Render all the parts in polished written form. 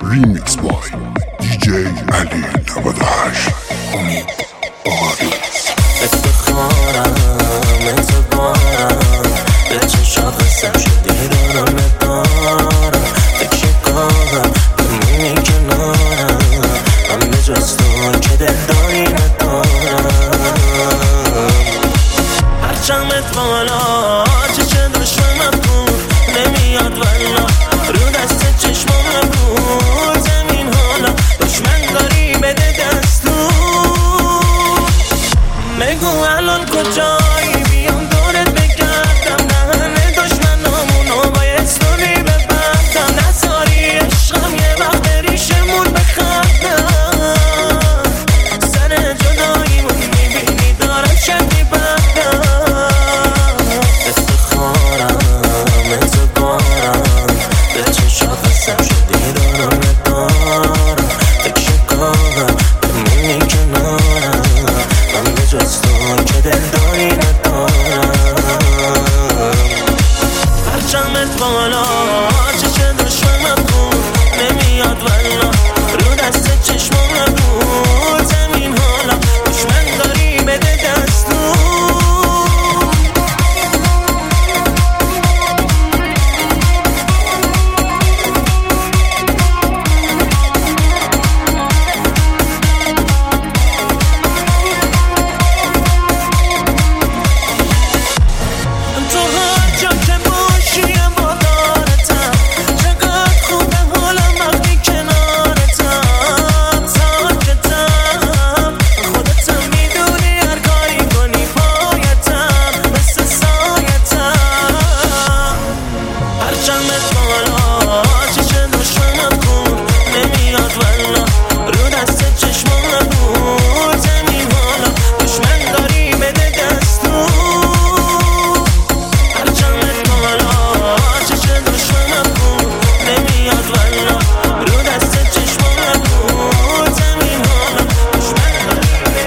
ریمیکس بای دیجی علی 98. امید آریز افتخارم اعتبارم به چشات قسم شدی دارم ندارم فکر کارم بمونی کنارم من به جز تو که دلداری ندارم هرچمت بالا چه دشمنم بود نمیاد والا رو دست چشمام بود زمین حالا دشمن داری بده دستور بگو الان کجایی بیام دورت بگردم دهنه دشمنامونو باید ستوری ببندم نذاری عشقم یه وقت ریشمون بخندم سر جداییمون میبینی دارم شدی بردم افتخارم اعتبارم به چشات قسم شدی دارم ندارم فکر کارم بمونی کنارم من به جز تو که دلداری ندارم هرچمت بالا چه دشمنم بود نمیاد والا رو دست چشمام نبود زمین حالا دشمن داری بده دستور تو هر جا که باشی با دارتم چقدر خوبه حالم وقتی کنارتم ساکتم خودتم میدونی هر کاری کنی پایتم مثل سایتم هرچمت بالا چه دشمنم بود نمیاد والا رو دست چشمام نبود زمین حالا دشمن داری بده دستور هرچمت بالا چه دشمنم بود نمیاد والا رو دست چشمام نبود زمین حالا دشمن داری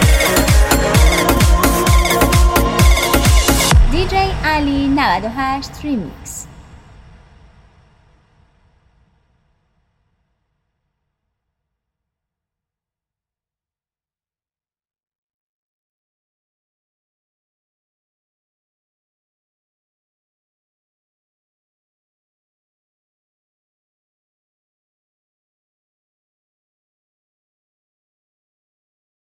دیجی علی 98 ریمیکس.